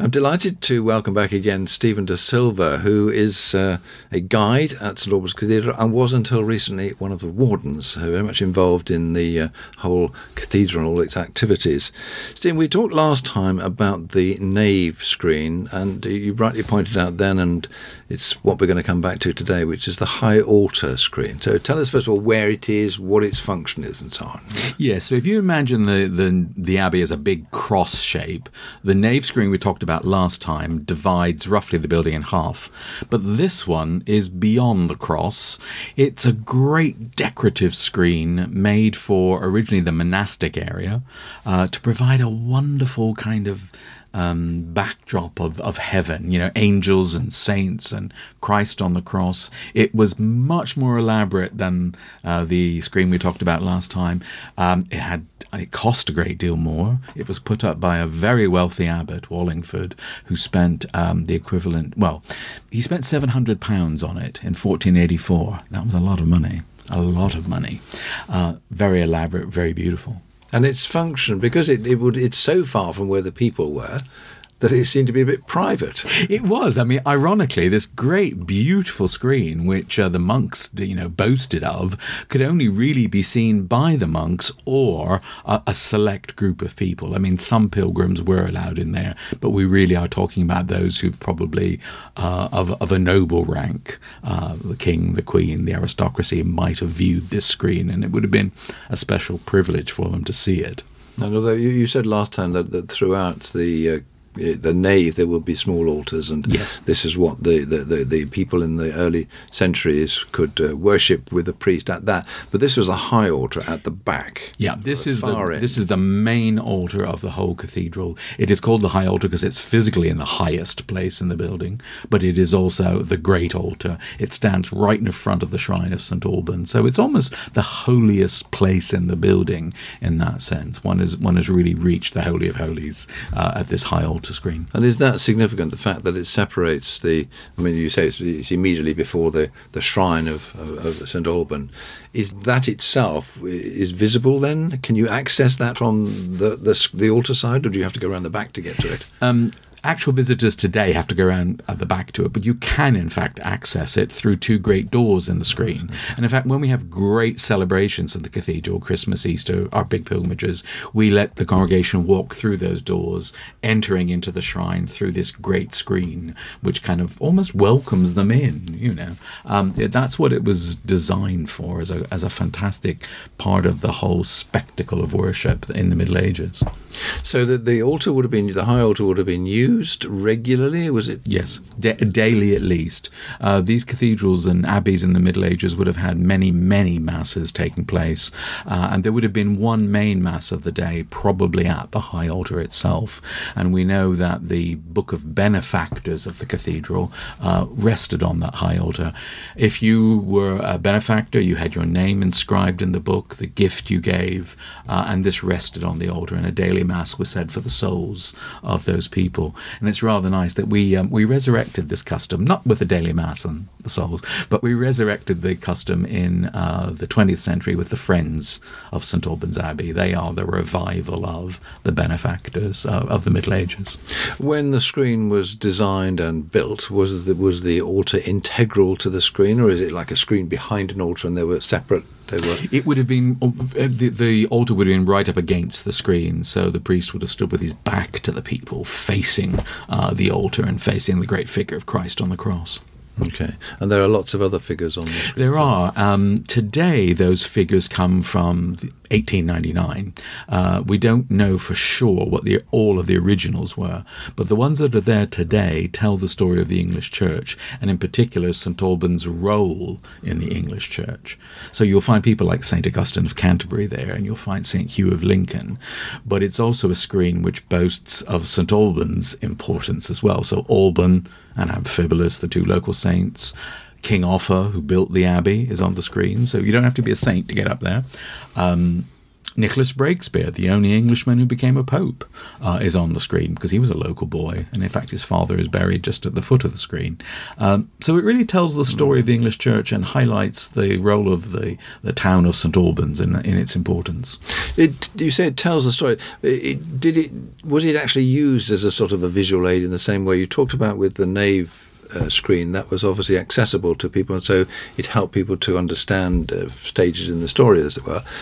I'm delighted to welcome back again Stephen De Silva, who is a guide at St Albans Cathedral and was until recently one of the wardens, who are very much involved in the whole cathedral and all its activities. Stephen, we talked last time about the nave screen, and you rightly pointed out then, and it's what we're going to come back to today, which is the high altar screen. So tell us first of all where it is, what its function is, and so on. Yeah, so if you imagine the abbey as a big cross shape, the nave screen we talked about last time divides roughly the building in half. But this one is beyond the cross. It's a great decorative screen made for originally the monastic area to provide a wonderful kind of backdrop of heaven, angels and saints and Christ on the cross. It was much more elaborate than the screen we talked about last time. It cost a great deal more. It was put up by a very wealthy abbot, Wallingford, who spent the equivalent, he spent £700 on it in 1484. That was a lot of money. Very elaborate, very beautiful. And its function, because it's so far from where the people were, that it seemed to be a bit private. It was. I mean, ironically, this great, beautiful screen, which the monks, boasted of, could only really be seen by the monks or a select group of people. I mean, some pilgrims were allowed in there, but we really are talking about those who probably of a noble rank, the king, the queen, the aristocracy, might have viewed this screen, and it would have been a special privilege for them to see it. And although you said last time that throughout the nave there will be small altars, and yes, this is what the people in the early centuries could worship with the priest at that. But this was a high altar at the back. Yeah, this is the main altar of the whole cathedral. It is called the high altar because it's physically in the highest place in the building, but it is also the great altar. It stands right in front of the shrine of St Albans, so it's almost the holiest place in the building in that sense. One has really reached the Holy of Holies at this high altar screen. And is that significant, the fact that it separates you say it's immediately before the shrine of St Alban? Is that itself is visible then? Can you access that from the altar side, or do you have to go around the back to get to it? Actual visitors today have to go around at the back to it, but you can, in fact, access it through two great doors in the screen. And in fact, when we have great celebrations in the cathedral, Christmas, Easter, our big pilgrimages, we let the congregation walk through those doors, entering into the shrine through this great screen, which kind of almost welcomes them in, That's what it was designed for, as a fantastic part of the whole spectacle of worship in the Middle Ages. So the high altar would have been used regularly, was it? Yes, daily at least. These cathedrals and abbeys in the Middle Ages would have had many, many masses taking place, and there would have been one main mass of the day, probably at the high altar itself. And we know that the book of benefactors of the cathedral rested on that high altar. If you were a benefactor, you had your name inscribed in the book, the gift you gave, and this rested on the altar, and a daily mass was said for the souls of those people. And it's rather nice that we resurrected this custom, not with the daily mass and the souls, but we resurrected the custom in the 20th century with the Friends of St Albans Abbey. They are the revival of the benefactors of the Middle Ages. When the screen was designed and built, was the altar integral to the screen, or is it like a screen behind an altar and they were separate? It would have been, the altar would have been right up against the screen, so the priest would have stood with his back to the people, facing the altar and facing the great figure of Christ on the cross. Okay, and there are lots of other figures on the screen. There are. Today, those figures come from 1899. We don't know for sure what all of the originals were, but the ones that are there today tell the story of the English Church, and in particular St Albans' role in the English Church. So you'll find people like St Augustine of Canterbury there, and you'll find St Hugh of Lincoln, but it's also a screen which boasts of St Albans' importance as well. So Alban and Amphibolus, the two local saints, King Offa, who built the abbey, is on the screen, so you don't have to be a saint to get up there. Nicholas Breakspear, the only Englishman who became a pope, is on the screen because he was a local boy, and in fact his father is buried just at the foot of the screen. So it really tells the story of the English church and highlights the role of the town of St Albans in its importance. You say it tells the story. Was it actually used as a sort of a visual aid in the same way you talked about with the nave screen? That was obviously accessible to people, and so it helped people to understand stages in the story, as it were.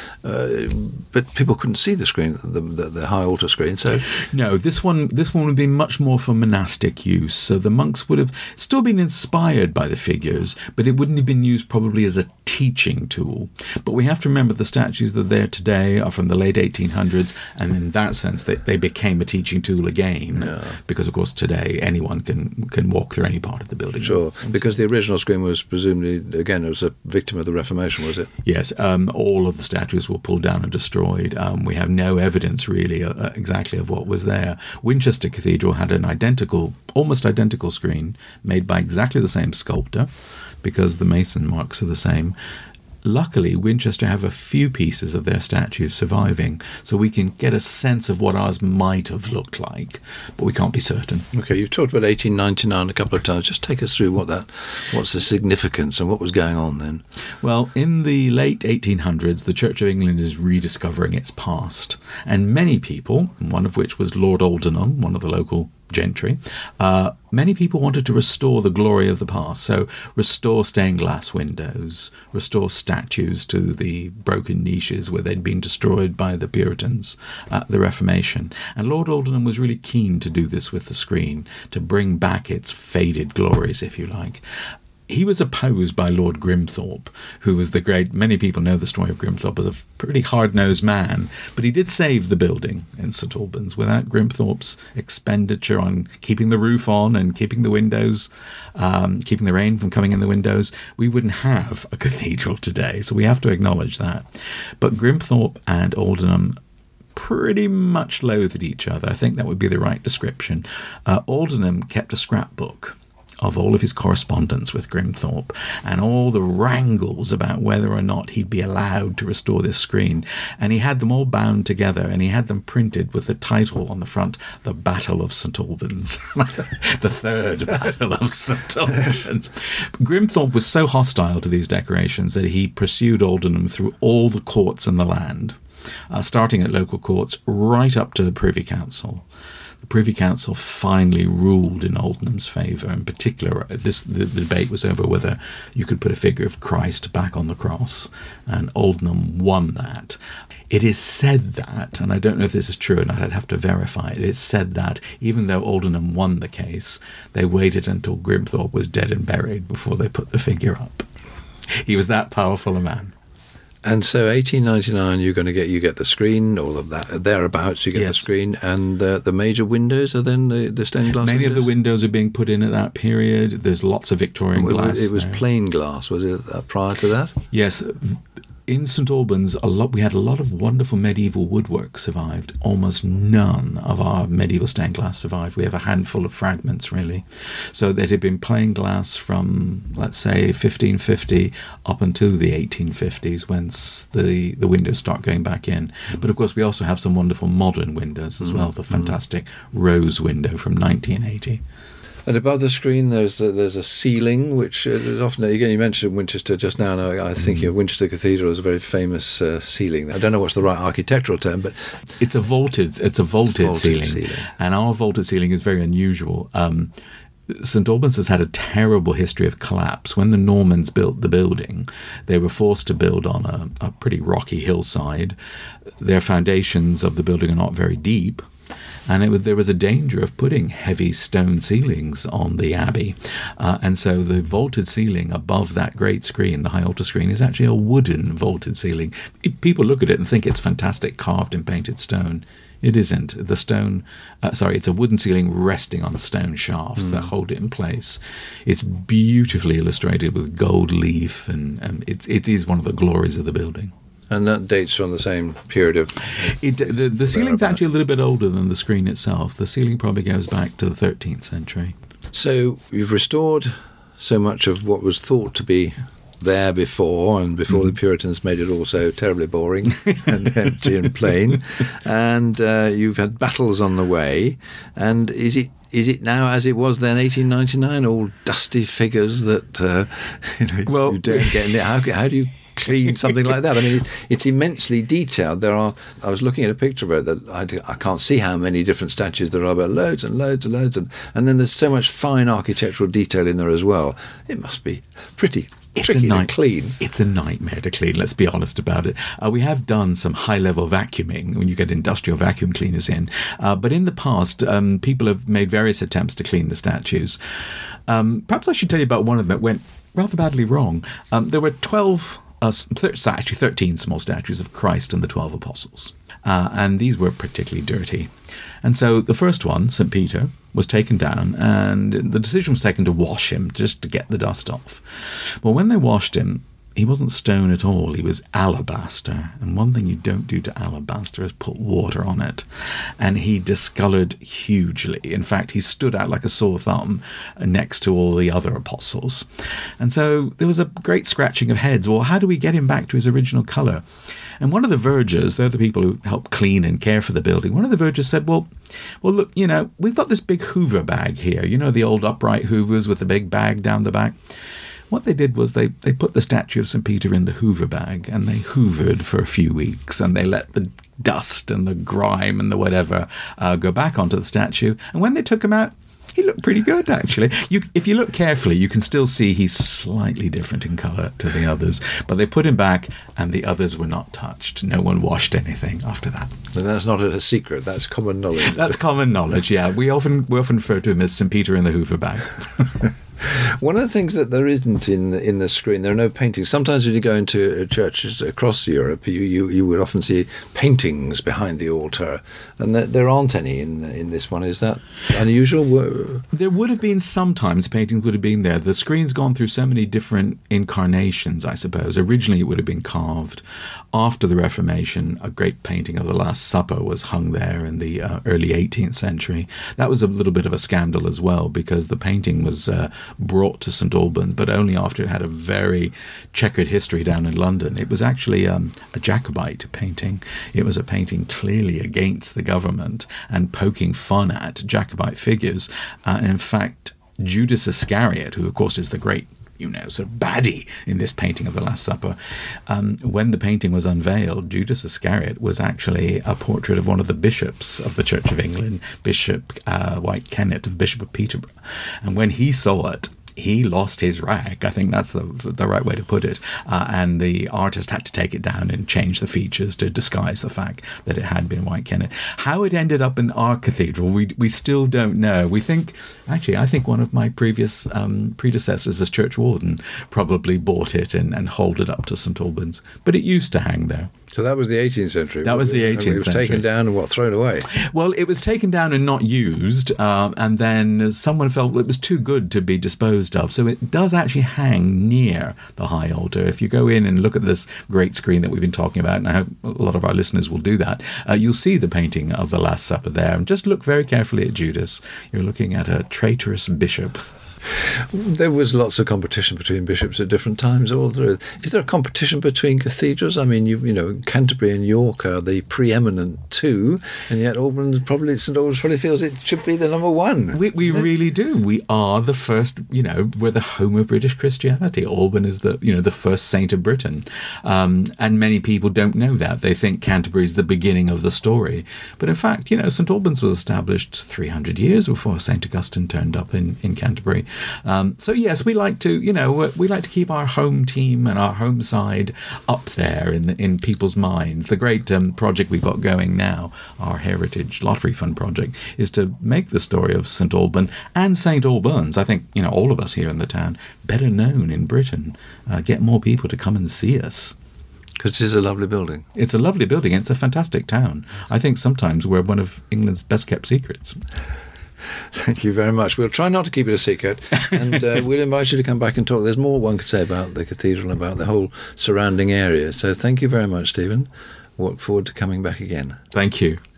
But people couldn't see the screen, the high altar screen. So no, this one would be much more for monastic use. So the monks would have still been inspired by the figures, but it wouldn't have been used probably as a teaching tool. But we have to remember the statues that are there today are from the late 1800s, and in that sense they became a teaching tool again, because of course today anyone can walk through any part of the building. Sure, because the original screen was presumably, again, it was a victim of the Reformation, was it? Yes, all of the statues were pulled down and destroyed. We have no evidence really exactly of what was there. Winchester Cathedral had an almost identical screen made by exactly the same sculptor, because the mason marks are the same. Luckily, Winchester have a few pieces of their statues surviving, so we can get a sense of what ours might have looked like, but we can't be certain. Okay, you've talked about 1899 a couple of times. Just take us through what's the significance and what was going on then. Well, in the late 1800s, the Church of England is rediscovering its past, and many people, one of which was Lord Aldenham, one of the local gentry, many people wanted to restore the glory of the past. So restore stained glass windows, restore statues to the broken niches where they'd been destroyed by the Puritans at the Reformation. And Lord Aldenham was really keen to do this with the screen, to bring back its faded glories, if you like. He was opposed by Lord Grimthorpe, who was many people know the story of Grimthorpe as a pretty hard-nosed man, but he did save the building in St Albans. Without Grimthorpe's expenditure on keeping the roof on and keeping the windows, keeping the rain from coming in the windows, we wouldn't have a cathedral today, so we have to acknowledge that. But Grimthorpe and Aldenham pretty much loathed each other. I think that would be the right description. Aldenham kept a scrapbook of all of his correspondence with Grimthorpe and all the wrangles about whether or not he'd be allowed to restore this screen. And he had them all bound together, and he had them printed with the title on the front, The Battle of St Albans. The third Battle of St Albans. Grimthorpe was so hostile to these decorations that he pursued Aldenham through all the courts in the land, starting at local courts right up to the Privy Council. The Privy Council finally ruled in Aldenham's favour. In particular, the debate was over whether you could put a figure of Christ back on the cross, and Aldenham won that. It is said that, and I don't know if this is true, and I'd have to verify it, it's said that even though Aldenham won the case, they waited until Grimthorpe was dead and buried before they put the figure up. He was that powerful a man. And so 1899, you get the screen, all of that, thereabouts, you get the screen, and the major windows are then the stained glass Many windows? of the windows are being put in at that period. There's lots of Victorian glass. It was plain glass, was it, prior to that? Yes. In St Albans, we had a lot of wonderful medieval woodwork survived. Almost none of our medieval stained glass survived. We have a handful of fragments, really. So that had been plain glass from, let's say, 1550 up until the 1850s, when the windows start going back in. But of course, we also have some wonderful modern windows as well. The fantastic rose window from 1980. And above the screen, there's a ceiling, which is often, again, you mentioned Winchester just now, and I think of Winchester Cathedral as a very famous ceiling. I don't know what's the right architectural term, but it's a vaulted ceiling, and our vaulted ceiling is very unusual. St Albans has had a terrible history of collapse. When the Normans built the building, they were forced to build on a pretty rocky hillside. Their foundations of the building are not very deep, and there was a danger of putting heavy stone ceilings on the abbey. And so the vaulted ceiling above that great screen, the high altar screen, is actually a wooden vaulted ceiling. People look at it and think it's fantastic, carved and painted stone. It isn't. It's a wooden ceiling resting on stone shafts that hold it in place. It's beautifully illustrated with gold leaf, and it is one of the glories of the building. And that dates from the same period of... The ceiling's actually a little bit older than the screen itself. The ceiling probably goes back to the 13th century. So you've restored so much of what was thought to be there before, and before the Puritans made it all so terribly boring and empty and plain. And you've had battles on the way. And is it now as it was then, 1899, all dusty figures that you don't get in there? How do you clean something like that? I mean, it's immensely detailed. I was looking at a picture of it that I can't see how many different statues there are, but loads and loads and loads, and then there's so much fine architectural detail in there as well. It must be pretty tricky to clean. It's a nightmare to clean, let's be honest about it. We have done some high-level vacuuming when you get industrial vacuum cleaners in, but in the past, people have made various attempts to clean the statues. Perhaps I should tell you about one of them that went rather badly wrong. There were 13 small statues of Christ and the 12 apostles. And these were particularly dirty. And so the first one, St. Peter, was taken down, and the decision was taken to wash him, just to get the dust off. Well, when they washed him, he wasn't stone at all. He was alabaster. And one thing you don't do to alabaster is put water on it. And he discoloured hugely. In fact, he stood out like a sore thumb next to all the other apostles. And so there was a great scratching of heads. Well, how do we get him back to his original colour? And one of the vergers, they're the people who help clean and care for the building, one of the vergers said, well, look, we've got this big Hoover bag here. The old upright Hoovers with the big bag down the back. What they did was they put the statue of St. Peter in the Hoover bag, and they hoovered for a few weeks, and they let the dust and the grime and the whatever go back onto the statue. And when they took him out, he looked pretty good, actually. If you look carefully, you can still see he's slightly different in colour to the others. But they put him back, and the others were not touched. No one washed anything after that. And that's not a secret. That's common knowledge. That's common knowledge, yeah. We often refer to him as St. Peter in the Hoover bag. One of the things that there isn't in the screen, there are no paintings. Sometimes when you go into churches across Europe, you would often see paintings behind the altar, and there aren't any in this one. Is that unusual? There would have been sometimes paintings would have been there. The screen's gone through so many different incarnations, I suppose. Originally it would have been carved. After the Reformation, a great painting of the Last Supper was hung there in the early 18th century. That was a little bit of a scandal as well, because the painting was brought to St. Albans, but only after it had a very checkered history down in London. It was actually a Jacobite painting. It was a painting clearly against the government and poking fun at Jacobite figures. And in fact, Judas Iscariot, who of course is the great sort of baddie in this painting of the Last Supper. When the painting was unveiled, Judas Iscariot was actually a portrait of one of the bishops of the Church of England, Bishop White Kennet, of Bishop of Peterborough. And when he saw it, he lost his rag. I think that's the right way to put it. And the artist had to take it down and change the features to disguise the fact that it had been White Kennet. How it ended up in our cathedral, we still don't know. I think one of my previous predecessors as church warden probably bought it and hauled it up to St. Albans. But it used to hang there. So that was the 18th century. That was the 18th century. It was taken down and thrown away? Well, it was taken down and not used, and then someone felt it was too good to be disposed of. So it does actually hang near the high altar. If you go in and look at this great screen that we've been talking about, and I hope a lot of our listeners will do that, you'll see the painting of the Last Supper there. And just look very carefully at Judas. You're looking at a traitorous bishop. There was lots of competition between bishops at different times. Is there a competition between cathedrals? I mean, Canterbury and York are the preeminent two, and yet St. Albans probably feels it should be the number one. We really do. We are the first. We're the home of British Christianity. Alban is the first saint of Britain, and many people don't know that. They think Canterbury is the beginning of the story, but in fact, St. Albans was established 300 years before St. Augustine turned up in Canterbury. So yes, we like to keep our home team and our home side up there in people's minds. The great project we've got going now, our Heritage Lottery Fund project, is to make the story of St. Alban and St. Albans, I think, all of us here in the town, better known in Britain. Get more people to come and see us. Because it is a lovely building. It's a lovely building. It's a fantastic town. I think sometimes we're one of England's best kept secrets. Thank you very much. We'll try not to keep it a secret, and we'll invite you to come back and talk. There's more one could say about the cathedral and about the whole surrounding area. So thank you very much, Stephen. Look forward to coming back again. Thank you.